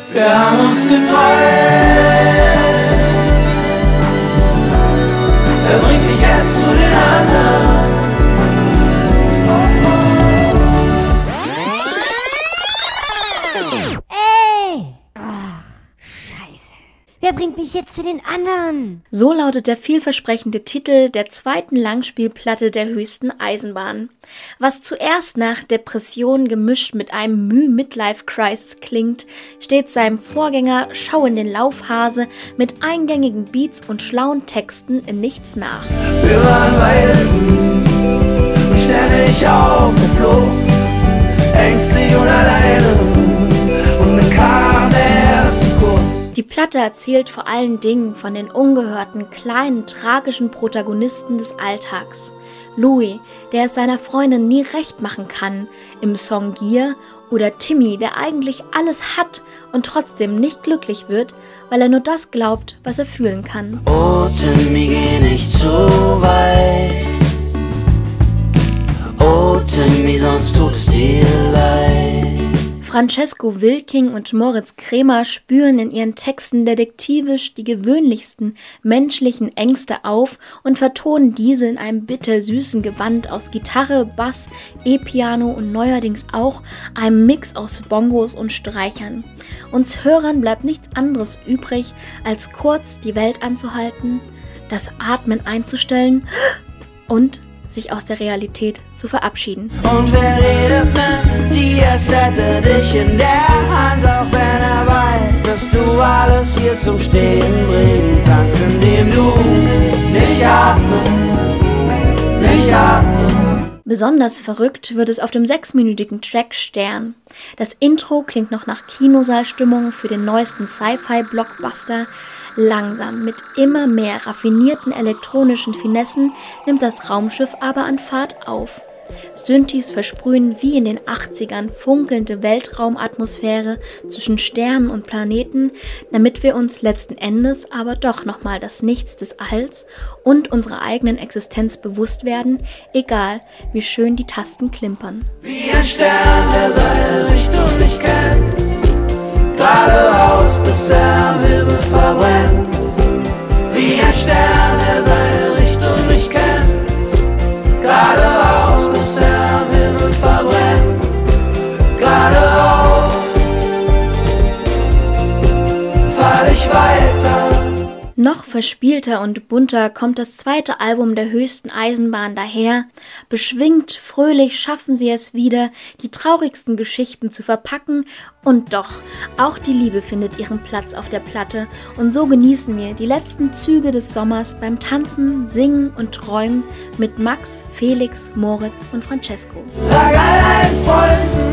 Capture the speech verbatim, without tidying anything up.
Wir haben uns geträumt. Wer bringt mich jetzt zu den anderen? Ey! Ach, Scheiße. Wer bringt mich jetzt zu den anderen? So lautet der vielversprechende Titel der zweiten Langspielplatte der höchsten Eisenbahn. Was zuerst nach Depression gemischt mit einem Müh-Midlife-Crisis klingt, steht seinem Vorgänger Schau in den Laufhase mit eingängigen Beats und schlauen Texten in nichts nach. Wir waren Weisen, ständig auf der Flucht, ängstlich und alleine, und dann kam der erste Kuss. Die Platte erzählt vor allen Dingen von den ungehörten, kleinen, tragischen Protagonisten des Alltags. Louis, der es seiner Freundin nie recht machen kann, im Song Gier, oder Timmy, der eigentlich alles hat und trotzdem nicht glücklich wird, weil er nur das glaubt, was er fühlen kann. Oh Timmy, geh nicht zu weit. Oh Timmy, sonst tut es dir leid. Francesco Wilking und Moritz Kremer spüren in ihren Texten detektivisch die gewöhnlichsten menschlichen Ängste auf und vertonen diese in einem bittersüßen Gewand aus Gitarre, Bass, E-Piano und neuerdings auch einem Mix aus Bongos und Streichern. Uns Hörern bleibt nichts anderes übrig, als kurz die Welt anzuhalten, das Atmen einzustellen und sich aus der Realität zu verabschieden. Und wer redet mit dir, als hätte dich in der Hand, auch wenn er weiß, dass du alles hier zum Stehen bringen kannst, indem du nicht atmest, nicht atmest. Besonders verrückt wird es auf dem sechsminütigen Track Stern. Das Intro klingt noch nach Kinosaalstimmung für den neuesten Sci-Fi-Blockbuster. Langsam, mit immer mehr raffinierten elektronischen Finessen, nimmt das Raumschiff aber an Fahrt auf. Synthes versprühen wie in den achtzigern funkelnde Weltraumatmosphäre zwischen Sternen und Planeten, damit wir uns letzten Endes aber doch nochmal das Nichts des Alls und unserer eigenen Existenz bewusst werden, egal wie schön die Tasten klimpern. Wie ein Stern, der seine Richtung nicht kennt, geradeaus bis er am Himmel verbrennt. Wie ein Stern, der seine Richtung nicht kennt, geradeaus bis er am Himmel verbrennt. Geradeaus fall ich weiter. Noch verspielter und bunter kommt das zweite Album der höchsten Eisenbahn daher. Beschwingt, fröhlich schaffen sie es wieder, die traurigsten Geschichten zu verpacken. Und doch, auch die Liebe findet ihren Platz auf der Platte. Und so genießen wir die letzten Züge des Sommers beim Tanzen, Singen und Träumen mit Max, Felix, Moritz und Francesco. Sag all deinen Freunden,